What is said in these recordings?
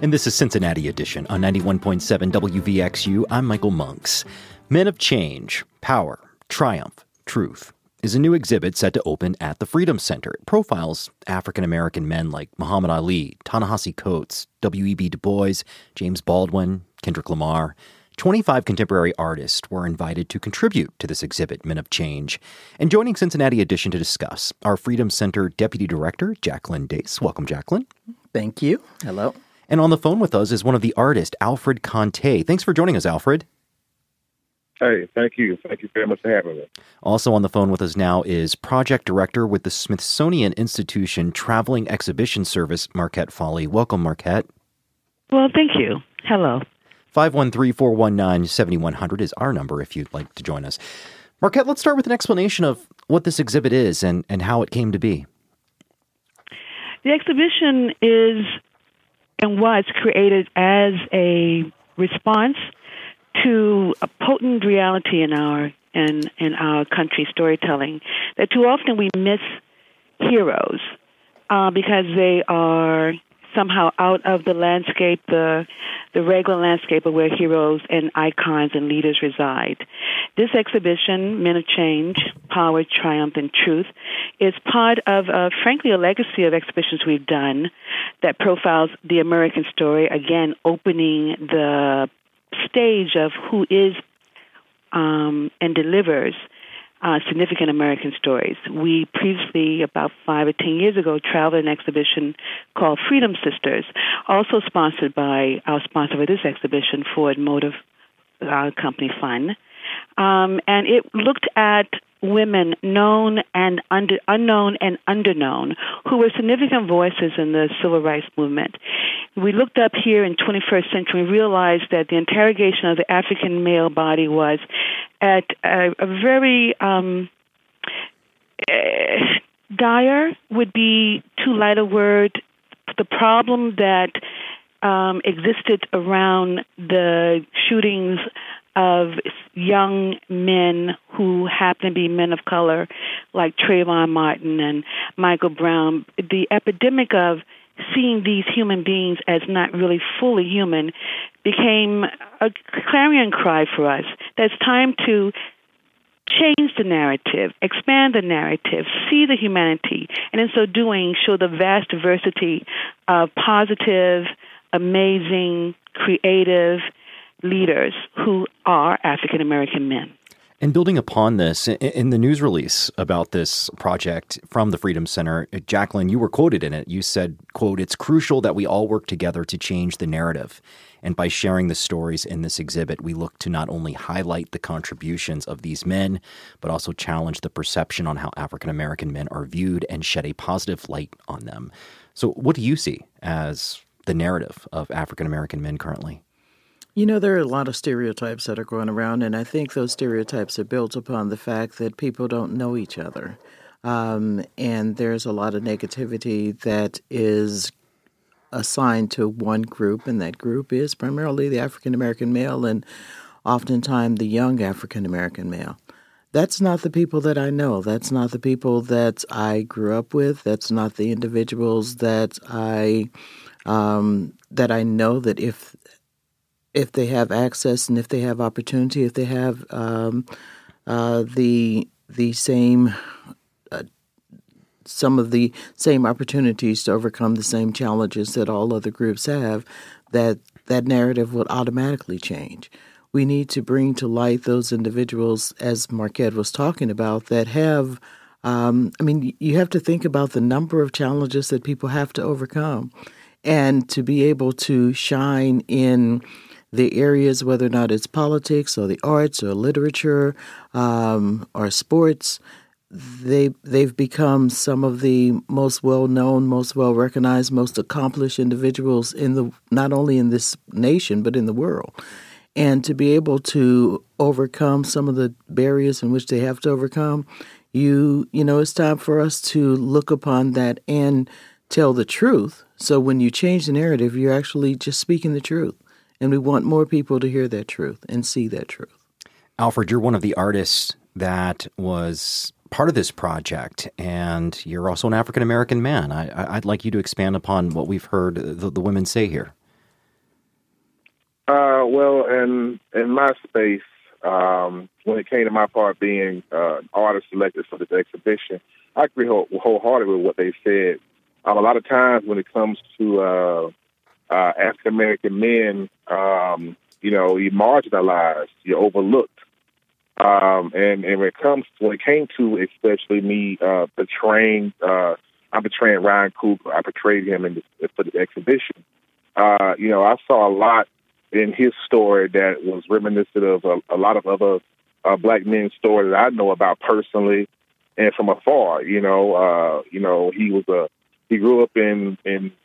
And this is Cincinnati Edition on 91.7 WVXU. I'm Michael Monks. Men of Change, Power, Triumph, Truth is a new exhibit set to open at the Freedom Center. It profiles African-American men like Muhammad Ali, Ta-Nehisi Coates, W.E.B. Du Bois, James Baldwin, Kendrick Lamar. 25 contemporary artists were invited to contribute to this exhibit, Men of Change. And joining Cincinnati Edition to discuss, our Freedom Center Deputy Director, Jacqueline Dace. Welcome, Jacqueline. Thank you. Hello. And on the phone with us is one of the artists, Alfred Conte. Thanks for joining us, Alfred. Hey, thank you. Thank you very much for having me. Also on the phone with us now is Project Director with the Smithsonian Institution Traveling Exhibition Service, Marquette Foley. Welcome, Marquette. Well, thank you. Hello. 513-419-7100 is our number if you'd like to join us. Marquette, let's start with an explanation of what this exhibit is and how it came to be. The exhibition is and was created as a response to a potent reality in our country's storytelling, that too often we miss heroes because they are somehow out of the landscape, the regular landscape of where heroes and icons and leaders reside. This exhibition, Men of Change, Power, Triumph, and Truth, is part of, frankly, a legacy of exhibitions we've done that profiles the American story, again, opening the stage of who is and delivers significant American stories. We previously, about 5 or 10 years ago, traveled an exhibition called Freedom Sisters, also sponsored by our sponsor for this exhibition, Ford Motor Company Fund. And it looked at women known and unknown and underknown who were significant voices in the civil rights movement. We looked up here in 21st century and realized that the interrogation of the African male body was at a very dire would be too light a word. The problem that existed around the shootings of young men who happen to be men of color, like Trayvon Martin and Michael Brown, the epidemic of seeing these human beings as not really fully human became a clarion cry for us. That it's time to change the narrative, expand the narrative, see the humanity, and in so doing, show the vast diversity of positive, amazing, creative leaders who are African-American men. And building upon this, in the news release about this project from the Freedom Center, Jacqueline, you were quoted in it. You said, quote, "It's crucial that we all work together to change the narrative. And by sharing the stories in this exhibit, we look to not only highlight the contributions of these men, but also challenge the perception on how African-American men are viewed and shed a positive light on them." So what do you see as the narrative of African-American men currently? You know, there are a lot of stereotypes that are going around, and I think those stereotypes are built upon the fact that people don't know each other. And there's a lot of negativity that is assigned to one group, and that group is primarily the African-American male and oftentimes the young African-American male. That's not the people that I know. That's not the people that I grew up with. That's not the individuals that I know that if they have access and if they have opportunity, if they have the same some of the same opportunities to overcome the same challenges that all other groups have, that narrative would automatically change. We need to bring to light those individuals, as Marquette was talking about, that have you have to think about the number of challenges that people have to overcome, and to be able to shine in the areas, whether or not it's politics or the arts or literature or sports, they've become some of the most well-known, most well-recognized, most accomplished individuals not only in this nation but in the world. And to be able to overcome some of the barriers in which they have to overcome, it's time for us to look upon that and tell the truth. So when you change the narrative, you're actually just speaking the truth. And we want more people to hear that truth and see that truth. Alfred, you're one of the artists that was part of this project, and you're also an African-American man. I'd like you to expand upon what we've heard the women say here. Well, in my space, when it came to my part being artist selected for this exhibition, I agree wholeheartedly with what they said. A lot of times when it comes to African American men, you're marginalized, you're overlooked. And when it came to especially me portraying Ryan Coogler. I portrayed him for the exhibition. I saw a lot in his story that was reminiscent of a lot of other black men's stories that I know about personally and from afar. He grew up in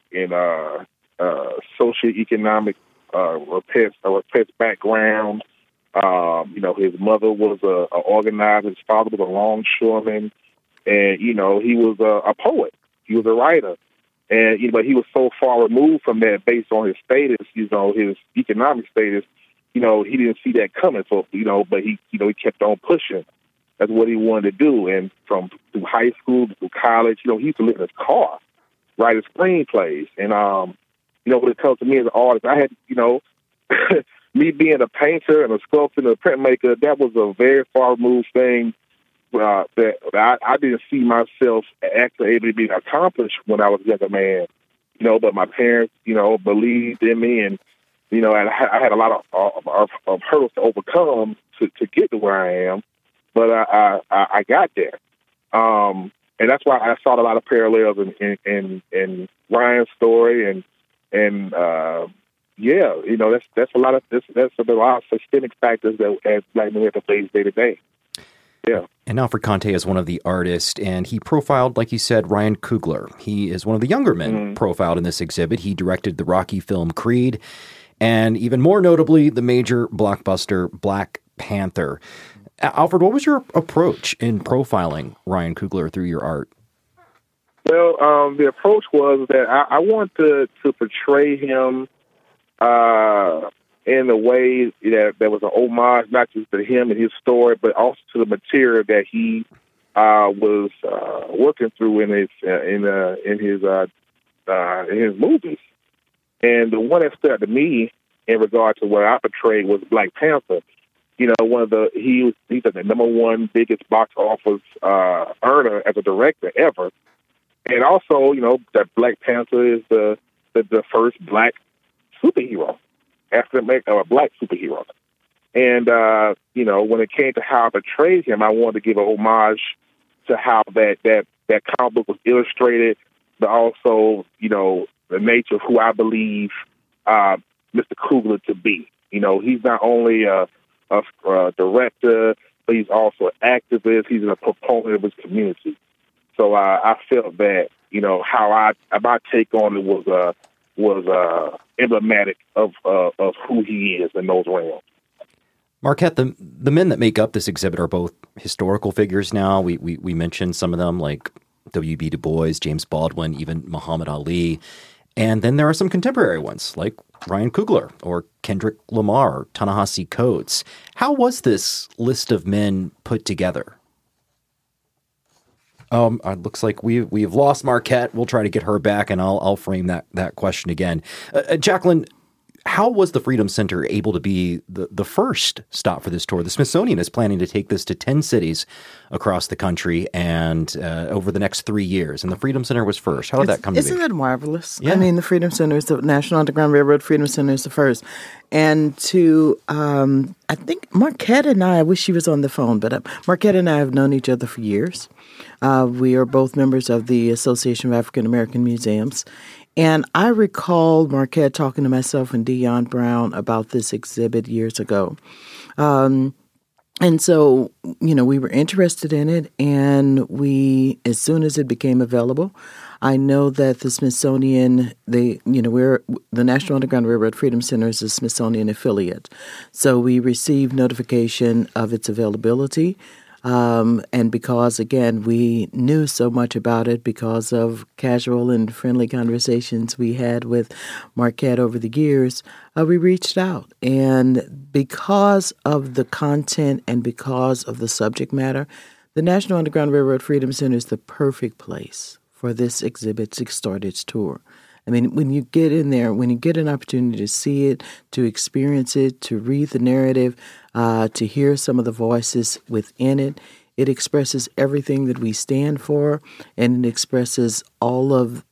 socioeconomic repressed background. His mother was a organizer. His father was a longshoreman, and he was a poet. He was a writer, and but he was so far removed from that based on his status. His economic status. He didn't see that coming. So but he kept on pushing. That's what he wanted to do. And through high school through college, he used to live in his car, write his screenplays. And when it comes to me as an artist, I had me being a painter and a sculptor and a printmaker, that was a very far removed thing that I didn't see myself actually able to be accomplished when I was a younger man. But my parents, believed in me, and I had a lot of hurdles to overcome to get to where I am. But I got there, and that's why I saw a lot of parallels in Ryan's story, and that's a lot of systemic factors that as black men have to face day to day. Yeah. And Alfred Conte is one of the artists, and he profiled, like you said, Ryan Coogler. He is one of the younger men profiled in this exhibit. He directed the Rocky film Creed, and even more notably, the major blockbuster Black Panther. Alfred, what was your approach in profiling Ryan Coogler through your art? Well, the approach was that I wanted to portray him in a way that was an homage not just to him and his story, but also to the material that he was working through in his movies. And the one that stood out to me in regard to what I portrayed was Black Panther. He's the number one biggest box office earner as a director ever. And also, that Black Panther is the first black superhero, a black superhero. And, when it came to how I portrayed him, I wanted to give a homage to how that comic book was illustrated, but also, the nature of who I believe Mr. Coogler to be. He's not only a director, but he's also an activist. He's a proponent of his community. So I felt that, how my take on it was emblematic of who he is in those realms. Marquette, the men that make up this exhibit are both historical figures now. We mentioned some of them like W.B. Du Bois, James Baldwin, even Muhammad Ali. And then there are some contemporary ones like Ryan Coogler or Kendrick Lamar or Ta-Nehisi Coates. How was this list of men put together? It looks like we've lost Marquette. We'll try to get her back, and I'll frame that question again. Jacqueline, how was the Freedom Center able to be the first stop for this tour? The Smithsonian is planning to take this to 10 cities across the country and over the next 3 years, and the Freedom Center was first. How did that come to be? Isn't that marvelous? Yeah. I mean, the Freedom Center is the National Underground Railroad Freedom Center is the first. And I think Marquette and I wish she was on the phone, but Marquette and I have known each other for years. We are both members of the Association of African American Museums. And I recall Marquette talking to myself and Dion Brown about this exhibit years ago. And so, we were interested in it, and as soon as it became available, I know that the Smithsonian, we're the National Underground Railroad Freedom Center is a Smithsonian affiliate. So we received notification of its availability. And because, again, we knew so much about it because of casual and friendly conversations we had with Marquette over the years, we reached out. And because of the content and because of the subject matter, the National Underground Railroad Freedom Center is the perfect place for this exhibit to start its tour. I mean, when you get in there, when you get an opportunity to see it, to experience it, to read the narrative, to hear some of the voices within it, it expresses everything that we stand for, and it expresses all of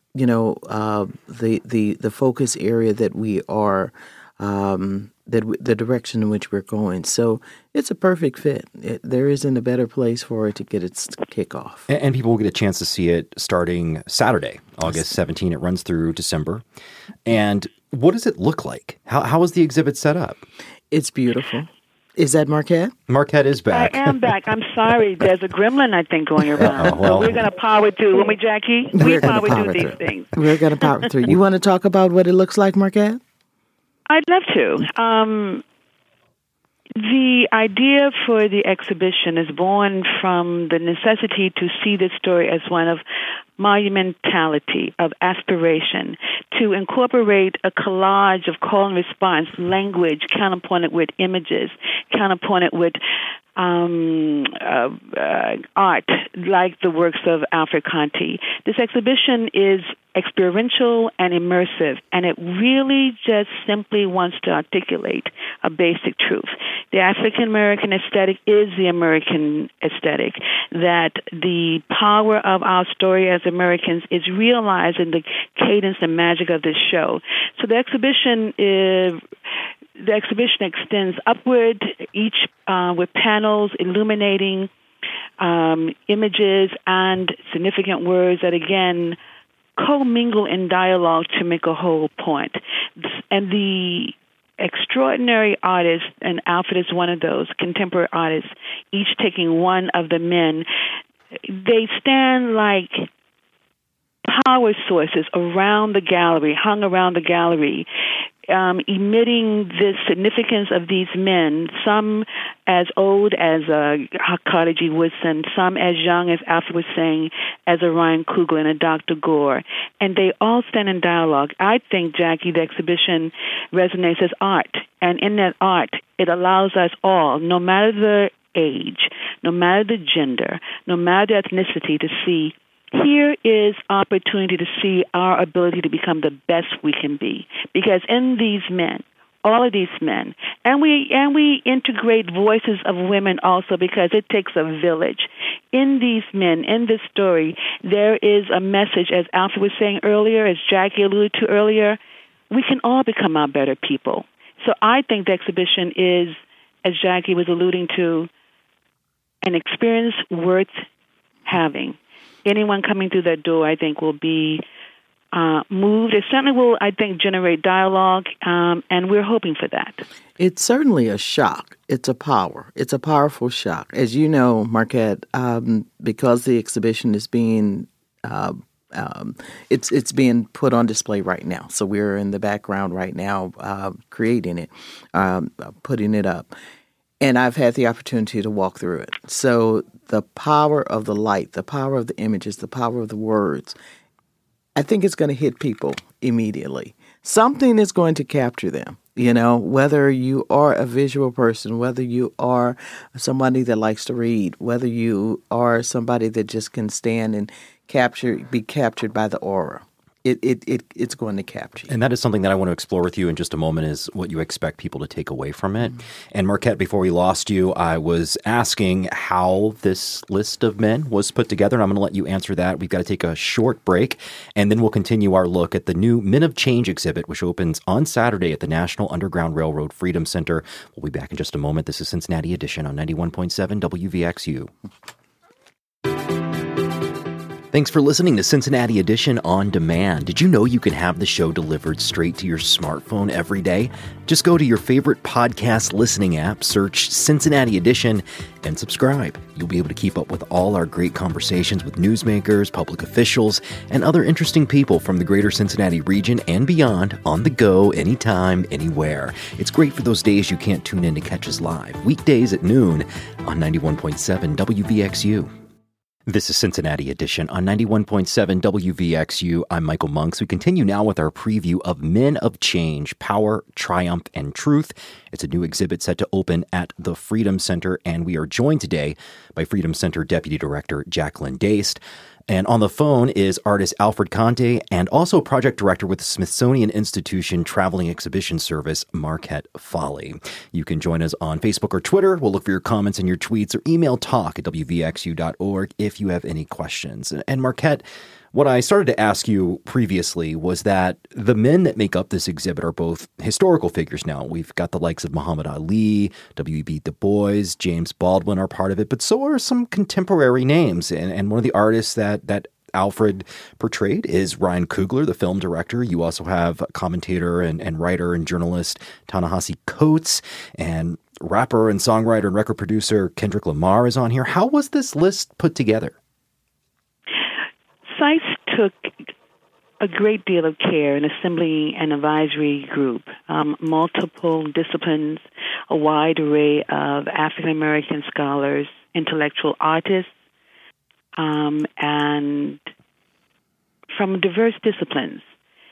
the focus area that we are, the direction in which we're going. So it's a perfect fit. There isn't a better place for it to get its kickoff. And people will get a chance to see it starting Saturday, August 17. It runs through December. And what does it look like? How is the exhibit set up? It's beautiful. Is that Marquette? Marquette is back. I am back. I'm sorry. There's a gremlin, I think, going around. Well, we're going to power through. Won't we, Jackie? We power through these things. We're going to power through. You want to talk about what it looks like, Marquette? I'd love to. The idea for the exhibition is born from the necessity to see this story as one of monumentality, of aspiration, to incorporate a collage of call and response, language, counterpointed with images, counterpointed with art, like the works of Alfred Conte. This exhibition is experiential and immersive, and it really just simply wants to articulate a basic truth. The African-American aesthetic is the American aesthetic, that the power of our story as Americans is realized in the cadence and magic of this show. So the exhibition extends upward, each with panels illuminating images and significant words that, again, co-mingle in dialogue to make a whole point. And the extraordinary artists, and Alfred is one of those, contemporary artists, each taking one of the men, they stand like power sources around the gallery, hung around the gallery, emitting the significance of these men, some as old as Carter G. Woodson, some as young as Alfred was saying, as a Ryan Coogler and a Dr. Gore. And they all stand in dialogue. I think, Jackie, the exhibition resonates as art. And in that art, it allows us all, no matter the age, no matter the gender, no matter the ethnicity, to see here is opportunity to see our ability to become the best we can be. Because in these men, all of these men, and we integrate voices of women also, because it takes a village. In these men, in this story, there is a message, as Alfred was saying earlier, as Jackie alluded to earlier, we can all become our better people. So I think the exhibition is, as Jackie was alluding to, an experience worth having. Anyone coming through that door, I think, will be moved. It certainly will, I think, generate dialogue, and we're hoping for that. It's certainly a shock. It's a power. It's a powerful shock. As you know, Marquette, because the exhibition is being it's being put on display right now. So we're in the background right now creating it, putting it up. And I've had the opportunity to walk through it. So the power of the light, the power of the images, the power of the words, I think it's going to hit people immediately. Something is going to capture them, whether you are a visual person, whether you are somebody that likes to read, whether you are somebody that just can stand and be captured by the aura. It's going to capture you. And that is something that I want to explore with you in just a moment, is what you expect people to take away from it. And Marquette, before we lost you, I was asking how this list of men was put together, and I'm going to let you answer that. We've got to take a short break, and then we'll continue our look at the new Men of Change exhibit, which opens on Saturday at the National Underground Railroad Freedom Center. We'll be back in just a moment. This is Cincinnati Edition on 91.7 WVXU. Thanks for listening to Cincinnati Edition On Demand. Did you know you can have the show delivered straight to your smartphone every day? Just go to your favorite podcast listening app, search Cincinnati Edition, and subscribe. You'll be able to keep up with all our great conversations with newsmakers, public officials, and other interesting people from the greater Cincinnati region and beyond, on the go, anytime, anywhere. It's great for those days you can't tune in to catch us live, weekdays at noon on 91.7 WVXU. This is Cincinnati Edition on 91.7 WVXU. I'm Michael Monks. We continue now with our preview of Men of Change, Power, Triumph, and Truth. It's a new exhibit set to open at the Freedom Center, and we are joined today by Freedom Center Deputy Director Jacqueline Daist. And on the phone is artist Alfred Conte and also project director with the Smithsonian Institution Traveling Exhibition Service, Marquette Folly. You can join us on Facebook or Twitter. We'll look for your comments and your tweets, or email talk@wvxu.org if you have any questions. And Marquette, what I started to ask you previously was that the men that make up this exhibit are both historical figures now. We've got the likes of Muhammad Ali, W.E.B. Du Bois, James Baldwin are part of it, but so are some contemporary names. And one of the artists that Alfred portrayed is Ryan Coogler, the film director. You also have commentator and writer and journalist Ta-Nehisi Coates, and rapper and songwriter and record producer Kendrick Lamar is on here. How was this list put together? SITE took a great deal of care in assembling an advisory group, multiple disciplines, a wide array of African-American scholars, intellectual artists, and from diverse disciplines.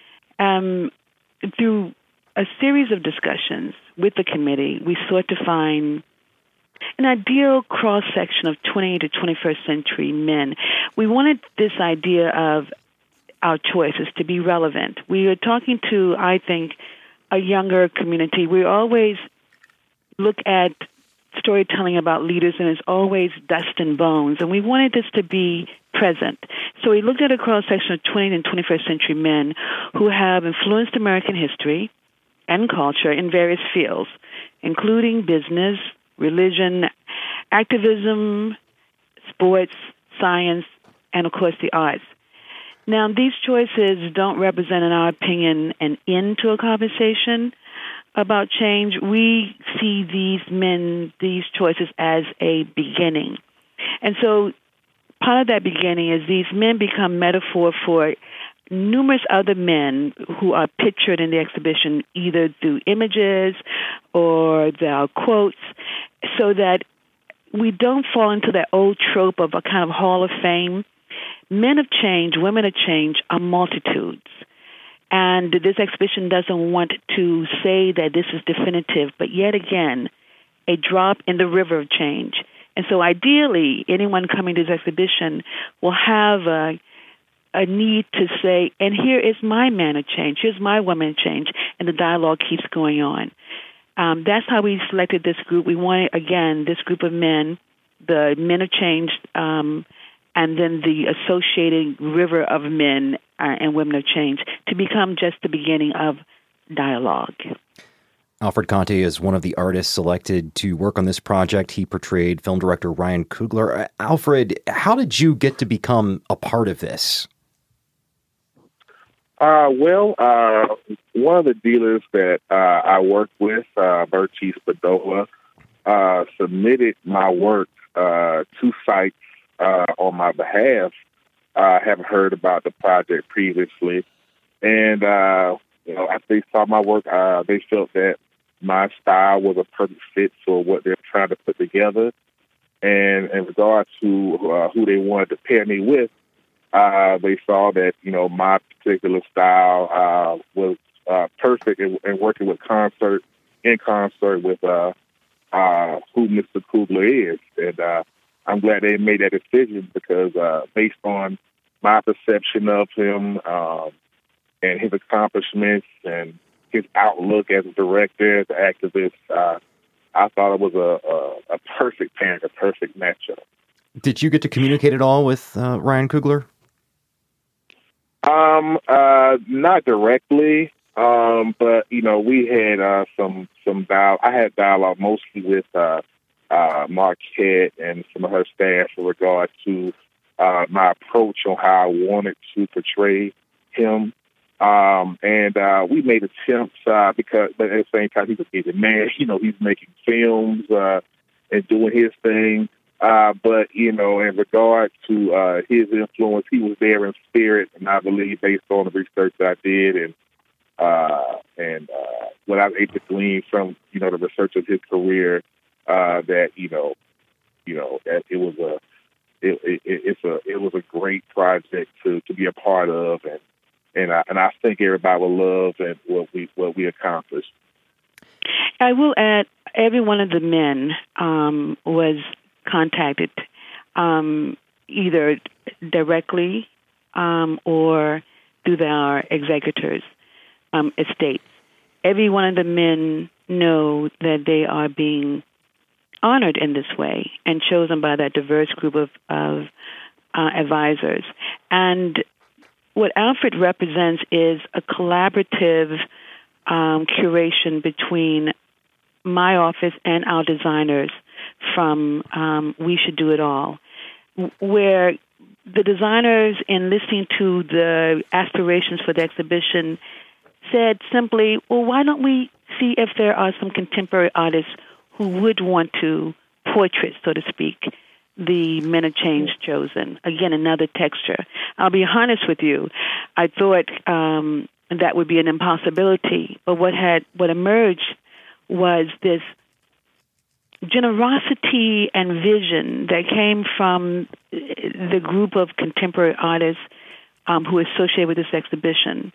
Through a series of discussions with the committee, we sought to find an ideal cross-section of 20th to 21st century men. We wanted this idea of our choices to be relevant. We are talking to, I think, a younger community. We always look at storytelling about leaders, and it's always dust and bones, and we wanted this to be present. So we looked at a cross-section of 20th and 21st century men who have influenced American history and culture in various fields, including business, religion, activism, sports, science, and, of course, the arts. Now, these choices don't represent, in our opinion, an end to a conversation about change. We see these men, these choices, as a beginning. And so part of that beginning is these men become metaphor for numerous other men who are pictured in the exhibition, either through images or their quotes, so that we don't fall into that old trope of a kind of hall of fame. Men of change, women of change are multitudes. And this exhibition doesn't want to say that this is definitive, but yet again, a drop in the river of change. And so ideally, anyone coming to this exhibition will have a need to say, and here is my man of change, here's my woman of change, and the dialogue keeps going on. That's how we selected this group. We wanted, again, this group of men, the men of change, and then the associated river of men and women of change to become just the beginning of dialogue. Alfred Conte is one of the artists selected to work on this project. He portrayed film director Ryan Coogler. Alfred, how did you get to become a part of this? One of the dealers that I work with, Bertie Spadola, submitted my work to SITE on my behalf. I haven't heard about the project previously. And, after they saw my work, they felt that my style was a perfect fit for what they're trying to put together. And in regards to who they wanted to pair me with, they saw that, my particular style was perfect in working in concert with who Mr. Coogler is. And I'm glad they made that decision because based on my perception of him and his accomplishments and his outlook as a director, as an activist, I thought it was a perfect pairing, a perfect matchup. Did you get to communicate at all with Ryan Coogler? Not directly, but we had some dialogue. I had dialogue mostly with Marquette and some of her staff in regard to my approach on how I wanted to portray him. And we made attempts but at the same time, he's a busy man. He's making films and doing his thing. But in regard to his influence, he was there in spirit, and I believe based on the research that I did and what I was able to glean from the research of his career, that that it was a great project to be a part of, and I think everybody will love and what we accomplished. I will add, every one of the men was contacted. either directly or through their executors' estates. Every one of the men know that they are being honored in this way and chosen by that diverse group of advisors. And what Alfred represents is a collaborative curation between my office and our designers from We Should Do It All, where the designers, in listening to the aspirations for the exhibition, said simply, well, why don't we see if there are some contemporary artists who would want to portrait, so to speak, the Men of Change chosen. Again, another texture. I'll be honest with you. I thought that would be an impossibility, but what emerged was this generosity and vision that came from the group of contemporary artists who associated with this exhibition.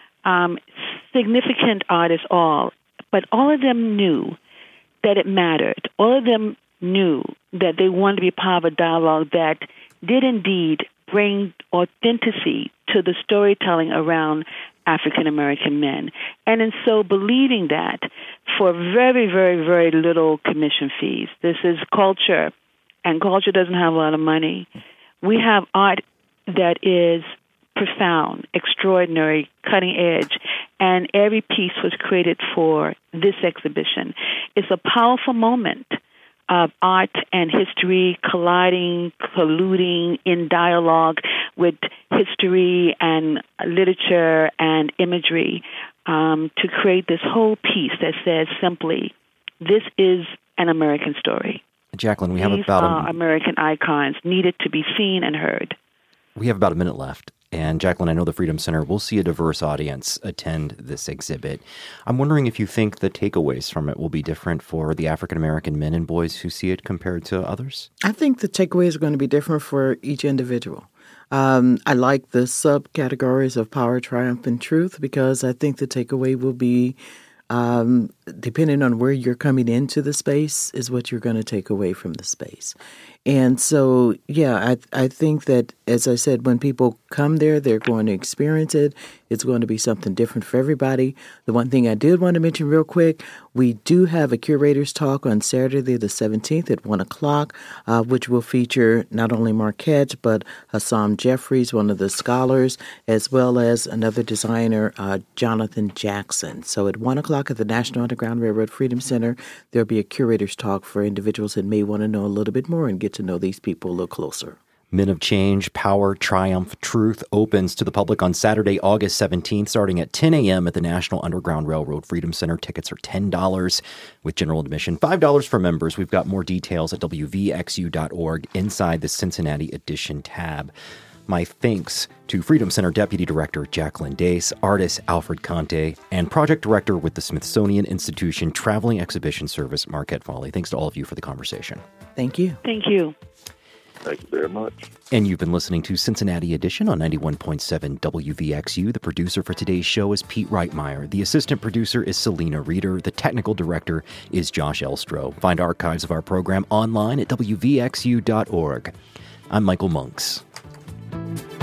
Significant artists all, but all of them knew that it mattered. All of them knew that they wanted to be part of a dialogue that did indeed bring authenticity to the storytelling around African American men. And in so believing that, for very, very, very little commission fees, this is culture, and culture doesn't have a lot of money. We have art that is profound, extraordinary, cutting edge, and every piece was created for this exhibition. It's a powerful moment of art and history colliding, colluding in dialogue with history and literature and imagery to create this whole piece that says simply, this is an American story. Jacqueline, we have These are American icons needed to be seen and heard. We have about a minute left. And Jacqueline, I know the Freedom Center will see a diverse audience attend this exhibit. I'm wondering if you think the takeaways from it will be different for the African-American men and boys who see it compared to others? I think the takeaways are going to be different for each individual. I like the subcategories of power, triumph, and truth because I think the takeaway will be depending on where you're coming into the space is what you're going to take away from the space. And so, yeah, I think that, as I said, when people come there, they're going to experience it. It's going to be something different for everybody. The one thing I did want to mention real quick, we do have a curator's talk on Saturday the 17th at 1 o'clock, which will feature not only Marquette, but Hassam Jeffries, one of the scholars, as well as another designer, Jonathan Jackson. So at 1 o'clock at the National Underground Railroad Freedom Center, there'll be a curator's talk for individuals that may want to know a little bit more and get to know these people a little closer. Men of Change, Power, Triumph, Truth opens to the public on Saturday, August 17th, starting at 10 a.m. at the National Underground Railroad Freedom Center. Tickets are $10 with general admission, $5 for members. We've got more details at wvxu.org inside the Cincinnati Edition tab. My thanks to Freedom Center Deputy Director Jacqueline Dace, artist Alfred Conte, and Project Director with the Smithsonian Institution Traveling Exhibition Service, Marquette Foley. Thanks to all of you for the conversation. Thank you. Thank you. Thank you very much. And you've been listening to Cincinnati Edition on 91.7 WVXU. The producer for today's show is Pete Reitmeyer. The assistant producer is Selena Reeder. The technical director is Josh Elstro. Find archives of our program online at wvxu.org. I'm Michael Monks.